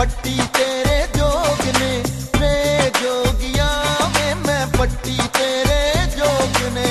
पट्टी तेरे जोग ने वे जोगिया वे मैं पट्टी तेरे जोग ने।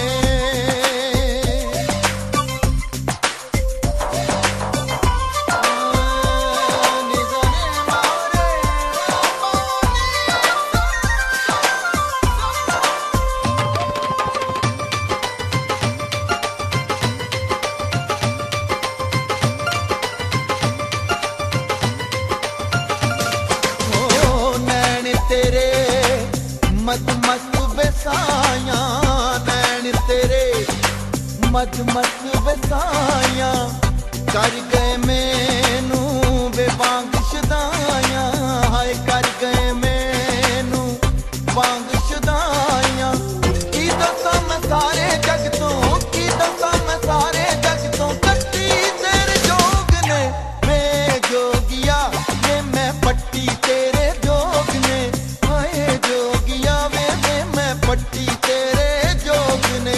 मत मत बसाया नैन तेरे मत मत बसाया कर गए मैनू बेबांग शुदाया हाय कर गए मैनू बांग शुदाया। की दसा मैं सारे जग तो की दसा मैं सारे जग तो कट्टी तेरे जोग ने वे जोगिया वे मैं पट्टी तेरे जोग ने हाय जोगिया पट्टी तेरे जोग ने।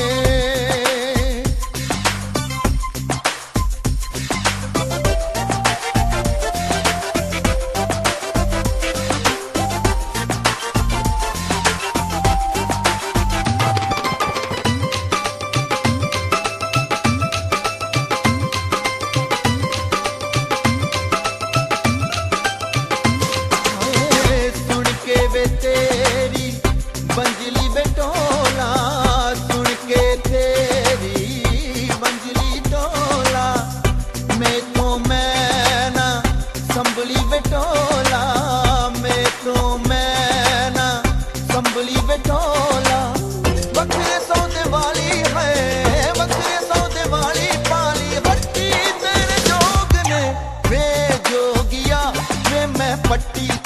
सुन के वे तेरी बंजली बेटोला सुन के तेरी बंजली टोला मैं तो मैं ना संभली बेटोला मैं तो मैं ना संभली बेटोला। बकरे सौदे वाली है बकरे सौदे वाली पाली हट्टी तेरे जोग ने वे जोगिया वे मैं पट्टी